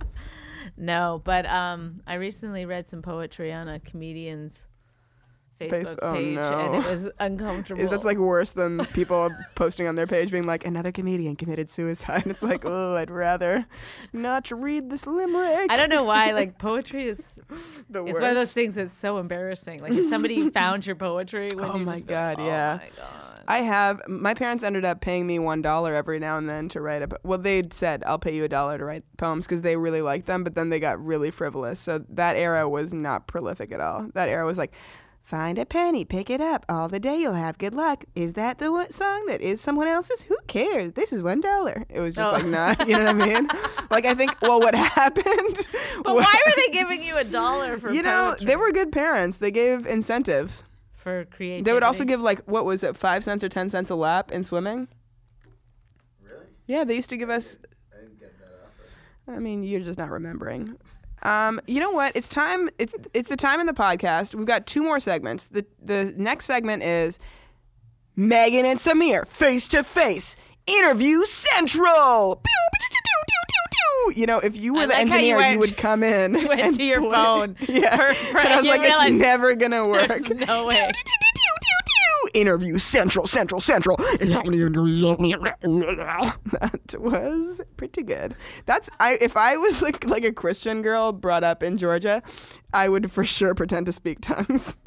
No, but um, I recently read some poetry on a comedian's Facebook Face- oh, page, no. and it was uncomfortable. That's like worse than people posting on their page being like, another comedian committed suicide. It's like, oh, I'd rather not read this limerick. I don't know why. Like poetry is, The it's one of those worst. things that's so embarrassing. Like if somebody found your poetry, when Oh you my just be like, God, oh yeah. my God. I have. My parents ended up paying me one dollar every now and then to write a. po- Well, they said I'll pay you a dollar to write poems because they really liked them, but then they got really frivolous. So that era was not prolific at all. That era was like, find a penny, pick it up, all the day you'll have good luck. Is that the one song that is someone else's? Who cares? This is one dollar. It was just Oh. like not. You know what I mean? Like I think. Well, what happened? But why were they giving you a dollar for You know, poetry? they were good parents. They gave incentives. for creativity? They would also give like what was it, five cents or ten cents a lap in swimming. Really? Yeah, they used to give us. I didn't get that offer. I mean, you're just not remembering. Um, you know what? It's time. It's it's the time in the podcast. We've got two more segments. The the next segment is Megan and Samir face to face interview central. Pew, pew, pew, pew, pew, pew. You know, if you were I the like how engineer, you, went, you would come in. You went and to your play. phone. Yeah, For- for- and I was you like, realized it's never gonna work. There's no way. Interview central, central, central. That was pretty good. That's I. If I was like like a Christian girl brought up in Georgia, I would for sure pretend to speak tongues.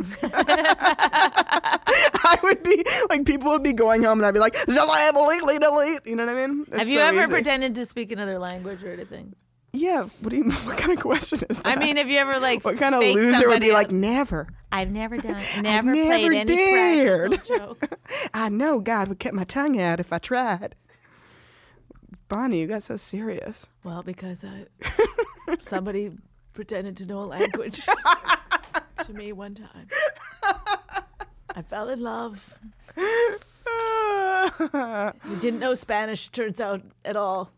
I would be like people would be going home and I'd be like, you know what I mean? It's Have you so ever easy. pretended to speak another language or anything? Yeah. What do you? What kind of question is that? I mean, have you ever like what kind of faked loser would somebody be like, up? never? I've never done, never, never played any dared. practical joke. I know God would cut my tongue out if I tried. Bonnie, you got so serious. Well, because uh, somebody pretended to know a language to me one time. I fell in love. You didn't know Spanish, turns out, at all.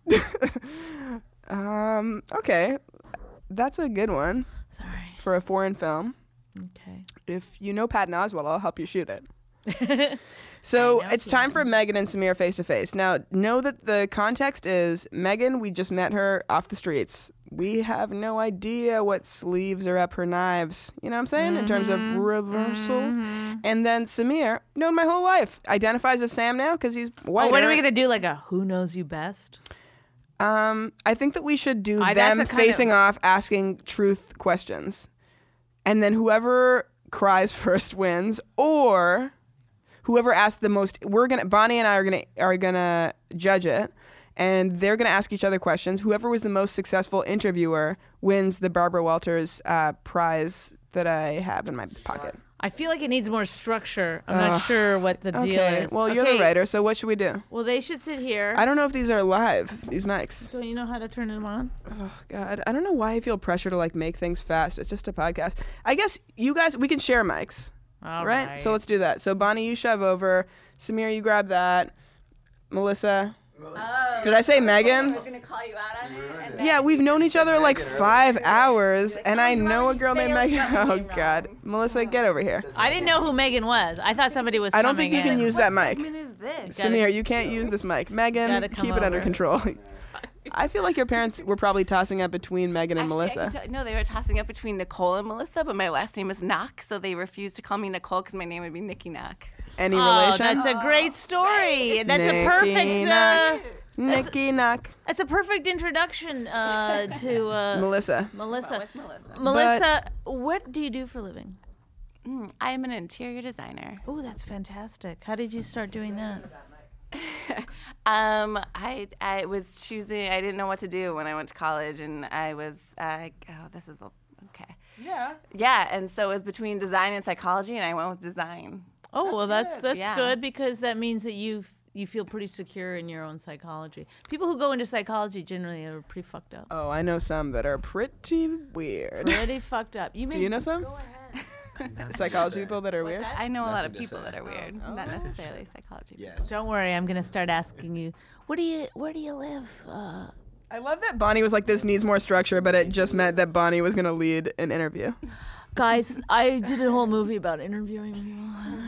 um. Okay, that's a good one Sorry. for a foreign film. Okay. If you know Patton Oswalt, I'll help you shoot it. So it's time for Megan and Samir face to face. Now, know that the context is Megan, we just met her off the streets. We have no idea what sleeves are up her knives. You know what I'm saying? Mm-hmm. In terms of reversal. Mm-hmm. And then Samir, known my whole life, identifies as Sam now because he's white. Oh, what are we going to do? Like a who knows you best? Um, I think that we should do I- that's them a kind facing of- off, asking truth questions. And then whoever cries first wins, or whoever asks the most. We're gonna Bonnie and I are gonna are gonna judge it, and they're gonna ask each other questions. Whoever was the most successful interviewer wins the Barbara Walters uh, prize that I have in my pocket. I feel like it needs more structure. I'm not sure what the deal Okay, is. well you're Okay, the writer, so what should we do? Well, they should sit here. I don't know if these are live. These mics. Don't you know how to turn them on? Oh God, I don't know why I feel pressure to like make things fast. It's just a podcast. I guess you guys we can share mics. All right? right. So let's do that. So Bonnie, you shove over. Samir, you grab that. Melissa. Oh, Did I say I Megan? was gonna call you out on it. And then Yeah, we've known each other like five hours, like, and oh, I you know a already girl named failed, Megan. got my Oh name God, wrong. Melissa, get over here. I didn't know who Megan was. I thought somebody was. I don't think coming you can in. use what that mic. segment is this? Gotta- Samir, you can't use this mic. Megan, Gotta come keep it under over. control. I feel like your parents were probably tossing up between Megan and Actually, I Melissa. can tell- no, they were tossing up between Nicole and Melissa, but my last name is Knock, so they refused to call me Nicole because my name would be Nikki Knock. Any Oh, relation? that's a great story. That's a Nikki perfect. Uh, Knock. Nikki Knock. that's a perfect introduction uh, to uh, Melissa. Melissa. With Melissa. Melissa, what do you do for a living? Mm, I am an interior designer. Oh, that's fantastic. How did you start doing that? um, I I was choosing. I didn't know what to do when I went to college, and I was uh, oh, this is a, okay. Yeah. Yeah, and so it was between design and psychology, and I went with design. Oh, well, that's that's Yeah. good because that means that you you feel pretty secure in your own psychology. People who go into psychology generally are pretty fucked up. Oh, I know some that are pretty weird. Pretty fucked up. You Do mean you know some? Psychology people that are weird? I know a lot of Nothing to people say. that are weird, not necessarily psychology. people. Yes. Don't worry, I'm gonna start asking you. What do you? Where do you live? Uh, I love that Bonnie was like, this needs more structure, but it just meant that Bonnie was going to lead an interview. guys, I did a whole movie about interviewing people.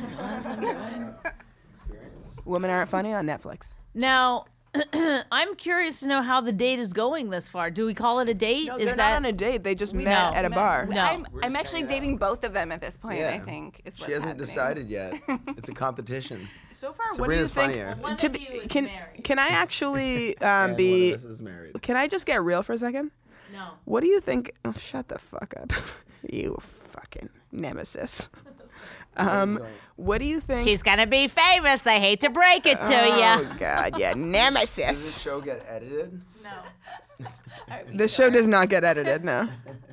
Women Aren't Funny on Netflix. Now, I'm curious to know how the date is going this far. Do we call it a date? No, is they're that not on a date. They just met No. at a bar. No. I'm, We're I'm just actually hanging out. dating both of them at this point, I Yeah. think. Is what's She hasn't happening. decided yet. It's a competition. So far, what do you Sabrina's think? funnier. One To of be, you is can married. can I actually um, And one be? of us is married. Can I just get real for a second? No. What do you think? Oh, shut the fuck up, you fucking nemesis. Um, what do you think? She's gonna be famous. I hate to break it to oh you. God, yeah, Does this nemesis. show get edited? No. This show does not get edited. No.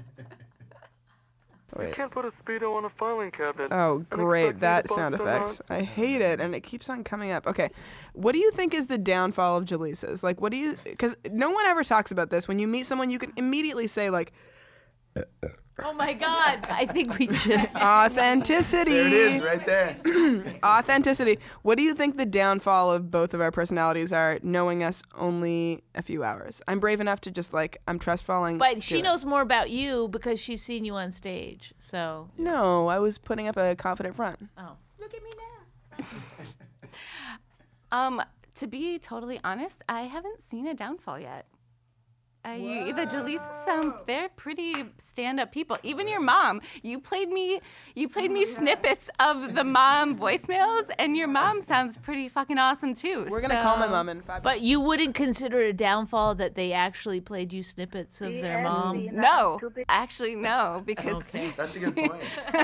Wait. Can't put a Speedo on a filing cabinet. Oh, and great. expect me That to sound bust them effects. out. I hate it, and it keeps on coming up. Okay. What do you think is the downfall of Jaleesa's? Like, what do you... Because no one ever talks about this. When you meet someone, you can immediately say, like, Oh my God! I think we just Authenticity. There it is, right there. Authenticity. What do you think the downfall of both of our personalities are, knowing us only a few hours? I'm brave enough to just like, I'm trust falling. But she knows more about you because she's seen you on stage. So No, I was putting up a confident front. oh, Look at me now. um, to be totally honest, I haven't seen a downfall yet. Uh, you, the Jaleeses, um, they're pretty stand-up people. Even your mom, you played me, you played me snippets of the mom voicemails, and your mom sounds pretty fucking awesome too. We're gonna so- call my mom in five. but you wouldn't consider it a downfall that they actually played you snippets of their mom? No, actually no, because Okay. That's a good point.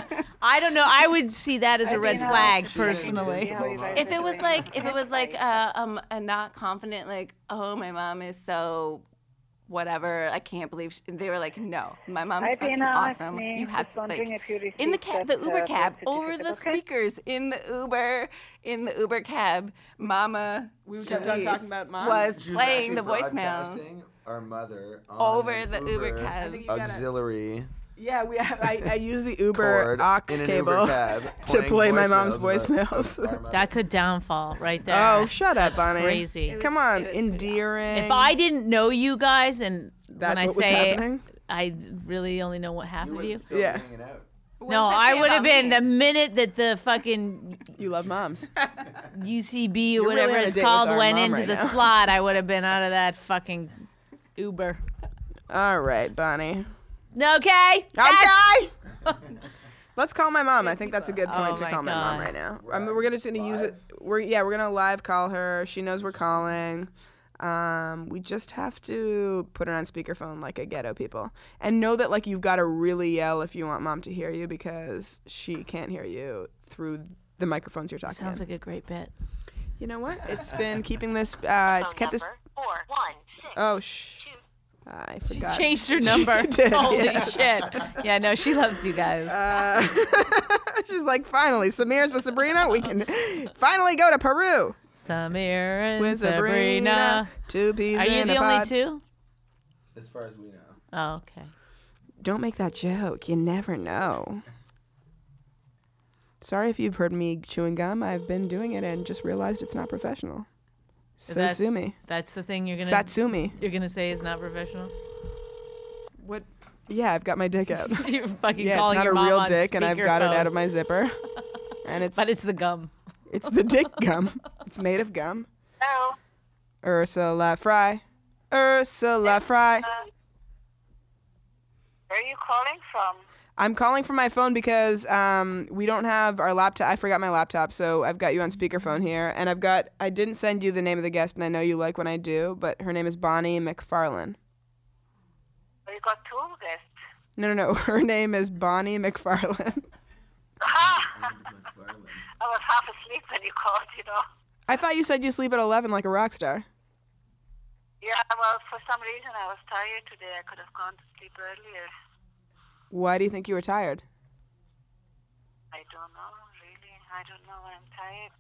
I don't know. I would see that as a red flag personally. if it was like, if it was like, uh, um, a not confident, like, oh, my mom is so. Whatever, I can't believe she, they were like, no, my mom's Hi, fucking Dana, awesome. it's me. You have Just to like wondering if you in the received cab, the that, Uber uh, cab, birth over the certificate, okay? speakers in the Uber, in the Uber cab, Mama We kept on Jaleese talking about moms. was She was playing the actually voicemail broadcasting our mother on over an the Uber, Uber cab. you gotta- auxiliary Yeah, we have, I, I use the Uber cord aux in an cable Uber cab to playing play my mom's voicemails about- voicemails. of our mother. That's a downfall right there. Oh, shut up, Bonnie. Crazy. It was- Come on, it was pretty endearing. If I didn't know you guys, and That's when I what was say happening? I really only know what half You of were you. still Yeah. hanging out. What No, does that I say would have about been me? the minute that the fucking You love moms. U C B or You're really whatever on a it's date called with our went mom into right the now. slot. I would have been out of that fucking Uber. All right, Bonnie. Okay. Okay. Let's call my mom. I think that's a good point Oh to my call my mom God. right now. I mean, we're gonna just gonna use it. We're yeah, we're gonna live call her. She knows we're calling. Um, we just have to put it on speakerphone like a ghetto people, and know that like you've got to really yell if you want mom to hear you because she can't hear you through the microphones you're talking. Sounds in. like a great bit. You know what? It's been keeping this. Uh, it's kept this. Four, one, six, Oh sh. I forgot. Changed her number. She did, Holy yes. shit. Yeah, no, she loves you guys. Uh, she's like, finally, Samir's with Sabrina. We can finally go to Peru Samir and with Sabrina. Sabrina. Two peas Are you in the a only pod. two? As far as we know. Oh, okay. Don't make that joke. You never know. Sorry if you've heard me chewing gum. I've been doing it and just realized it's not professional. So that- sue me. That's the thing you're gonna Satsumi. you're gonna say is not professional. What? Yeah, I've got my dick out. You're fucking Yeah, it's calling not your a mom real on dick, and I've got it speakerphone. out of my zipper. And it's But it's the gum. it's the dick gum. It's made of gum. Hello. Ursula Fry. Ursula Fry. Where are you calling from? I'm calling from my phone because um, we don't have our laptop. I forgot my laptop, so I've got you on speakerphone here. And I've got, I didn't send you the name of the guest, and I know you like when I do, but her name is Bonnie McFarlane. Oh, you got two guests. No, no, no. Her name is Bonnie McFarlane. I was half asleep when you called, you know. I thought you said you sleep at eleven like a rock star. Yeah, well, for some reason I was tired today. I could have gone to sleep earlier. Why do you think you were tired? I don't know, really. I don't know. I'm tired.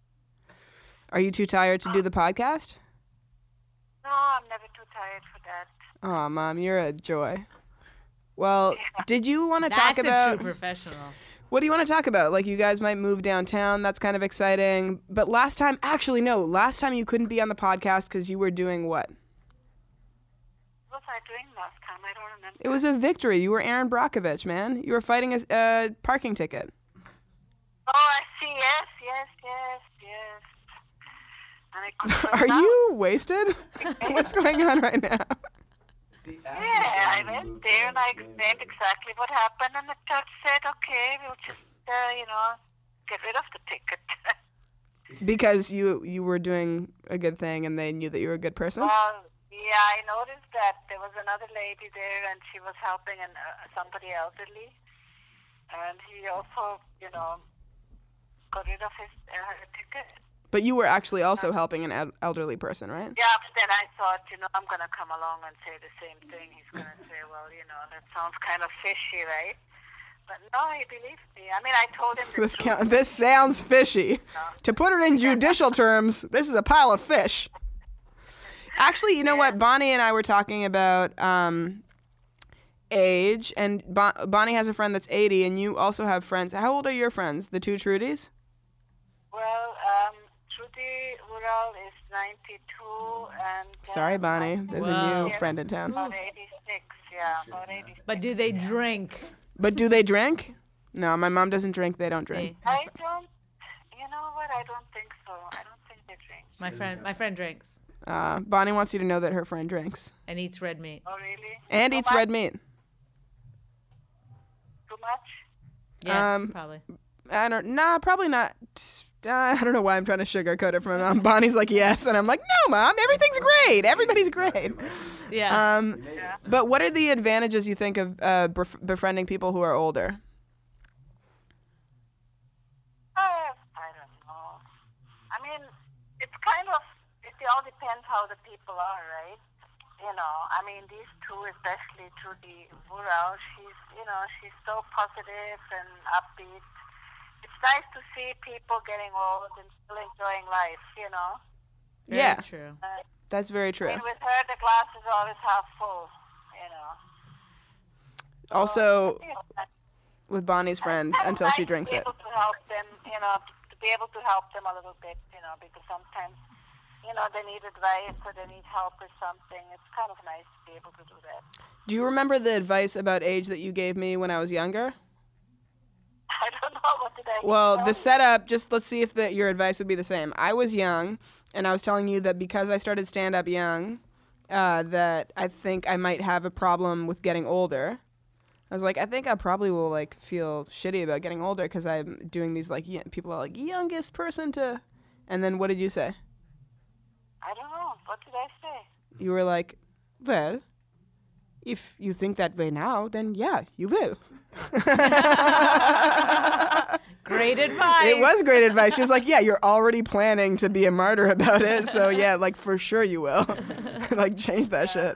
Are you too tired to do the podcast? No, I'm never too tired for that. Oh, Mom, you're a joy. Well, did you want to That's talk a about... true professional. What do you want to talk about? Like, you guys might move downtown. That's kind of exciting. But last time, actually, no. Last time you couldn't be on the podcast because you were doing what? What was I doing last time? I don't remember. It was a victory. You were Aaron Brockovich, man. You were fighting a uh, parking ticket. Oh, I see. Yes, yes, yes, yes. And I couldn't Are go you wasted? What's going on right now? See, Yeah, I went there and I explained exactly what happened, and the judge said, okay, we'll just, uh, you know, get rid of the ticket. Because you you were doing a good thing and they knew that you were a good person? Well, yeah, I noticed that there was another lady there, and she was helping an, uh, somebody elderly, and he also, you know, got rid of his uh, her ticket. But you were actually also helping an el- elderly person, right? Yeah, but then I thought, you know, I'm going to come along and say the same thing. He's going to say, well, you know, that sounds kind of fishy, right? But no, he believed me. I mean, I told him the This truth. count, this sounds fishy. To put it in judicial terms, this is a pile of fish. Actually, you know what? Bonnie and I were talking about um, age, and bon- Bonnie has a friend that's eighty, and you also have friends. How old are your friends, the two Trudys? Well, um, Trudy Wural is ninety-two, and uh, Sorry, Bonnie. There's a new Whoa. friend in town. about eighty-six. Yeah, about eighty-six. But do they drink? But do they drink? No, my mom doesn't drink. They don't drink. See, I don't. You know what? I don't think so. I don't think they drink. my friend, my friend drinks Uh, Bonnie wants you to know that her friend drinks and eats red meat. Oh, really? and Too eats much? red meat. Too much? Yes, Um, probably. I don't. Nah, probably not. Uh, I don't know why I'm trying to sugarcoat it for my mom. Bonnie's like, yes, and I'm like, no, mom, everything's great. Everybody's great. Yeah. Um, but what are the advantages you think of uh, bef- befriending people who are older? Uh, I don't know. I mean, it's kind of, it all depends how the people are, right? You know, I mean, these two, especially Trudy Wural, she's, you know, she's so positive and upbeat. It's nice to see people getting old and still enjoying life, you know? Very yeah, true. Uh, that's very I true. mean, with her, the glass is always half full, you know? Also, You know, with Bonnie's friend it's until she nice drinks to be it. able to help them, you know, to be able to help them a little bit, you know, because sometimes, you know, they need advice or they need help with something. It's kind of nice to be able to do that. Do you remember the advice about age that you gave me when I was younger? I don't know what did I Well, tell the you? setup, just let's see if the, your advice would be the same. I was young, and I was telling you that because I started stand-up young, uh, that I think I might have a problem with getting older. I was like, I think I probably will, like, feel shitty about getting older because I'm doing these, like, y- people are like, youngest person to... And then what did you say? I don't know. What did I say? You were like, well, if you think that way now, then yeah, you will. Great advice. It was great advice. She was like, yeah, you're already planning to be a martyr about it. So yeah, like for sure you will. Like change that shit.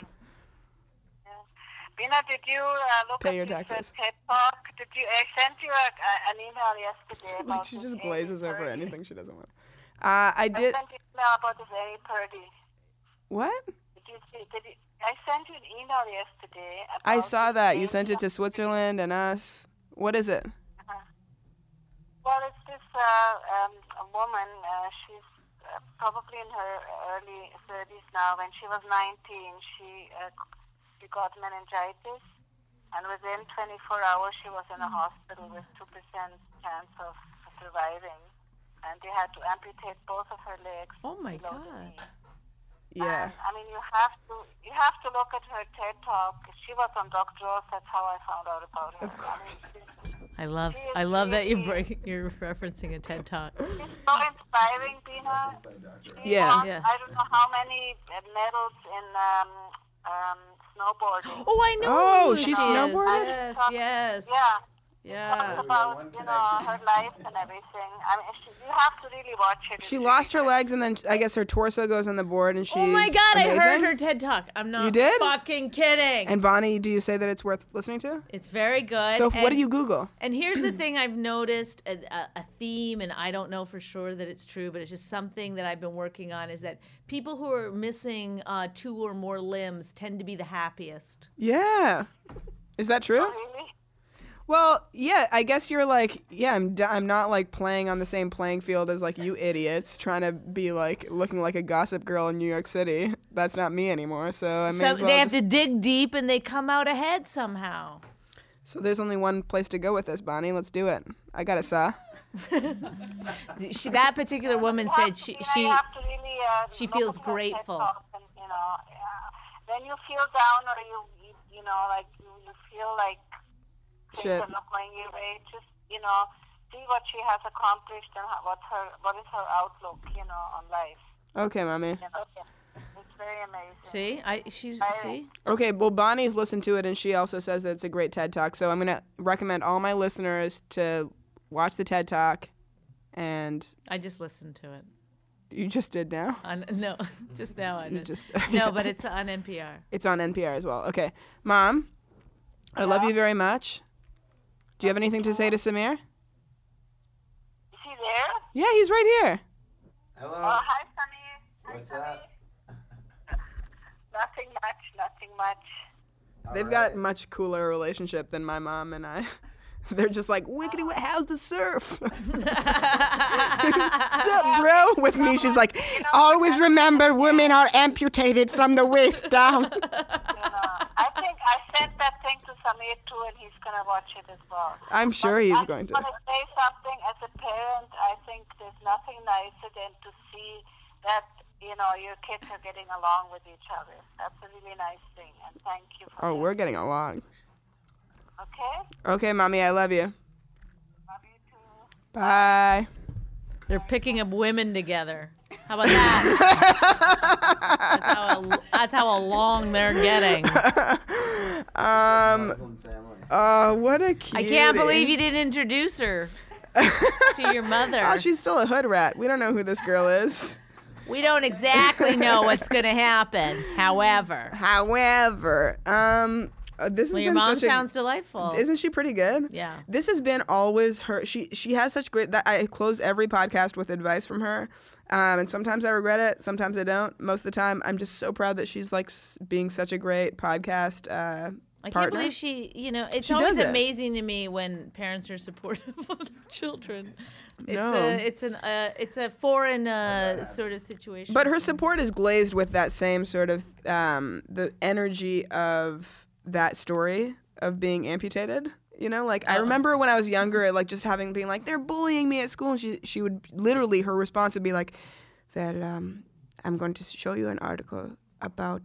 Bina, did you uh, look Pay at your this, uh, taxes. TED Talk? Did you? I sent you a, a, an email yesterday about Like she this just Amy glazes over Purdy. anything she doesn't want. Uh, I I did. sent you an email about this Amy Purdy. What? Did you see? Did you, I sent you an email yesterday. About I saw this that. You Amy sent it to Switzerland and us. What is it? Uh-huh. Well, it's this uh, um, a woman. Uh, she's uh, probably in her early thirties now. When she was nineteen, she uh, she got meningitis, and within twenty-four hours, she was in a hospital with two percent chance of surviving, and they had to amputate both of her legs. Oh my below the God. knee. Yeah. And, I mean, you have to you have to look at her TED Talk. She was on Doctor Oz. That's how I found out about her. Of course. I mean, she's, I love She is I love that you really- break you're referencing a TED Talk. she's so inspiring, Bina. She Yeah. won, Yes. I don't know how many uh, medals in um, um, snowboarding. Oh, I know. Oh, who she she is. snowboarded? Yes, yes. Yeah. Yeah. Talks about, you know, her life and everything. I mean, she, you have to really watch it. She It's lost her really legs and then I guess her torso goes on the board and she's Oh my God, amazing. I heard her TED Talk. I'm not You did? fucking kidding. And Bonnie, do you say that it's worth listening to? It's very good. So what and, do you Google? And here's the thing I've noticed a, a, a theme, and I don't know for sure that it's true, but it's just something that I've been working on is that people who are missing uh, two or more limbs tend to be the happiest. Yeah. Is that true? Really? Well, yeah, I guess you're like, yeah, I'm, d- I'm not like playing on the same playing field as like you idiots trying to be like looking like a gossip girl in New York City. That's not me anymore. So I may So as well they have just- to dig deep and they come out ahead somehow. So there's only one place to go with this, Bonnie. Let's do it. I got a saw. She, that particular woman You have said to- she you know, she you have to really, uh, she look feels at her TED grateful. Talk and, you know, yeah. When you feel down or you, you, you know, like you, you feel like things Shit. are not going your way, just, you know, see what she has accomplished and how, what her, what is her outlook, you know, on life. Okay, mommy. You know, it's very amazing. see I she's I- see Okay, well, Bonnie's listened to it, and she also says that it's a great TED Talk. So I'm going to recommend all my listeners to watch the TED Talk, and I just listened to it. you just did now. On, no, just now I You did. just No, but it's on N P R. It's on N P R as well. Okay, Mom, I love you very much. Do you have anything to say to Samir? Is he there? Yeah, he's right here. Hello. Oh, hi, Sunny. Hi, What's Sunny. up? Nothing much, nothing much. They've got much cooler relationship than my mom and I. They're just like, wickety, wi- how's the surf? Sup, bro? With me, she's like, always remember women are amputated from the waist down. You know, I think I sent that thing to Samir too, and he's gonna watch it as well. I'm sure but he's I going to. I want to say something. As a parent, I think there's nothing nicer than to see that, you know, your kids are getting along with each other. That's a really nice thing, and thank you for Oh, that. we're getting along. Okay? Okay, Mommy, I love you. Love you too. Bye. They're picking up women together. How about that? that's, how, that's how along they're getting. Um. Oh, what a cutie. I can't believe you didn't introduce her to your mother. Oh, she's still a hood rat. We don't know who this girl is. We don't exactly know what's going to happen. However. However, um, uh, this has well, been your mom such sounds a, delightful. Isn't she pretty good? Yeah. This has been always her. She she has such great. That I close every podcast with advice from her, um, and sometimes I regret it. Sometimes I don't. Most of the time, I'm just so proud that she's like s- being such a great podcast. Uh, I partner. can't believe she, you know, it's She always does it. amazing to me when parents are supportive of their children. It's No. a, it's an, uh, it's a foreign uh, sort of situation. But her support is glazed with that same sort of um, the energy of that story of being amputated. You know, like I Oh. remember when I was younger, like just having being like they're bullying me at school, and she she would literally her response would be like, "Well, um, I'm going to show you an article about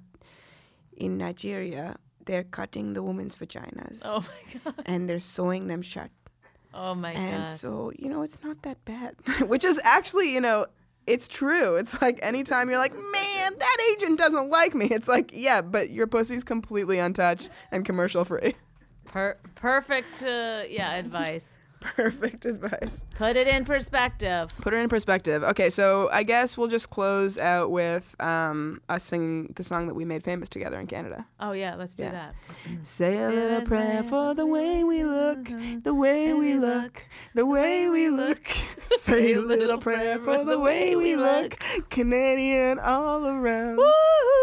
in Nigeria they're cutting the women's vaginas, Oh my God. and they're sewing them shut." Oh my And God. so, you know, it's not that bad. Which is actually, you know, it's true. It's like anytime you're like, man, that agent doesn't like me. It's like, yeah, but your pussy's completely untouched and commercial free. Per- perfect, uh, yeah, advice. Perfect advice. Put it in perspective. Put it in perspective. Okay, so I guess we'll just close out with um, us singing the song that we made famous together in Canada. Oh, yeah, let's do Yeah. that. Say a little prayer for the way we look, the way we look, the way we look. Say a little prayer for the way we look, Canadian all around. Woo!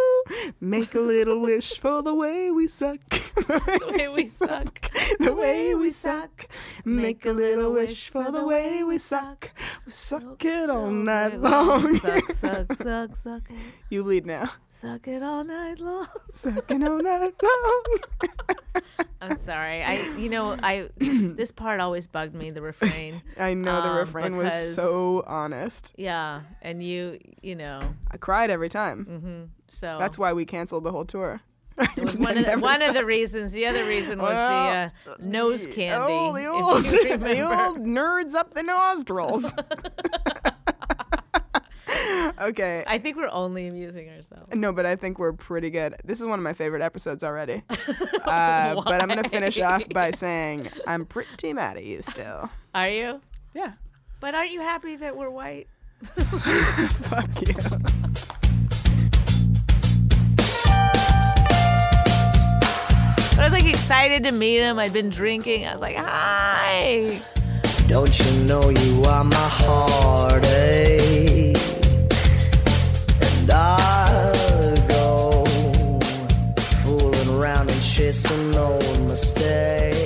Make a little wish for the way we suck. The way we suck. The way we suck. Make a little wish for the way we suck. We suck it all night long. Suck, suck, suck, suck it. You lead now. Suck it all night long. Suck it all night long. I'm sorry. I, you know, I this part always bugged me. The refrain. I know the Um, refrain was because- so honest. Yeah, and you, you know. I cried every time. Mm-hmm. So That's why we canceled the whole tour. it was one of the, one of the reasons. The other reason was Well, the uh, nose candy. Oh, the if old, you the remember. old nerds up the nostrils. Okay. I think we're only amusing ourselves. No, but I think we're pretty good. This is one of my favorite episodes already. uh, but I'm going to finish off by saying I'm pretty mad at you still. Are you? Yeah. But aren't you happy that we're white? Fuck you. But I was like excited to meet him. I'd been drinking. I was like, hi. Don't you know you are my heartache? And I'll go fooling around and chasing old mistakes.